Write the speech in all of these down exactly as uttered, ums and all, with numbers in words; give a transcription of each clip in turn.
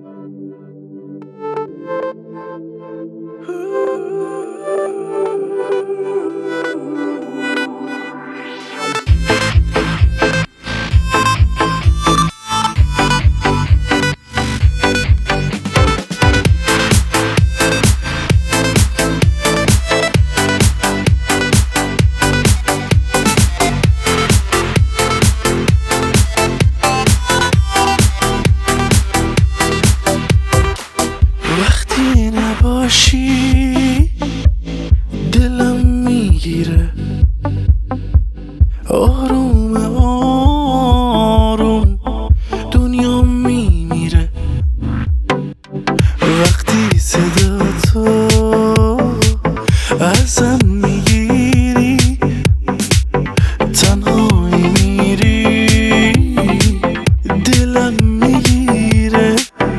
وقتی نباشی دلم میگیره آروم آروم دنیا میمیره. وقتی صدا تو ازم میگیری تنهایی میری دلم میگیره.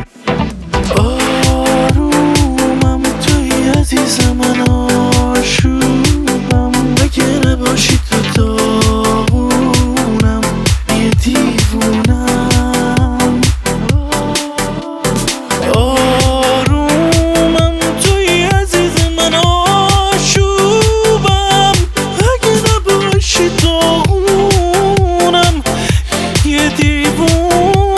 آرومم توی عزیز من آشوبم اگه نباشی تو داغونم یه دیوونم. آرومم توی عزیز من آشوبم اگه نباشی داغونم یه دیوونم.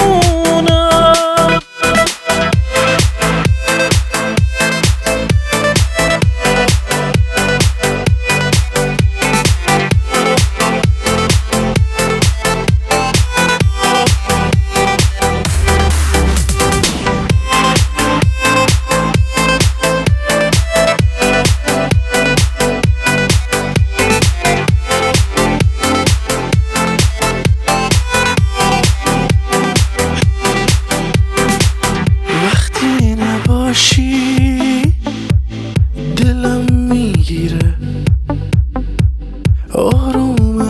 وقتی نباشی دلم میگیره آروم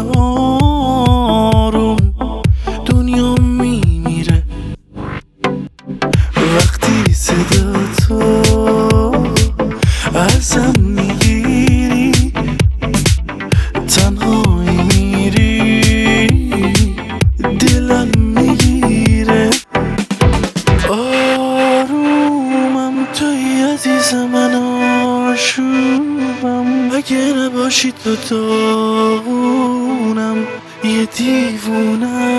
آروم دنیا میمیره. وقتی صدا تو ازم میگیری تنهایی میری دلم میگیره. آرومم توی عزیز من آشوبم اگه نباشی تو داغونم یه دیوونم.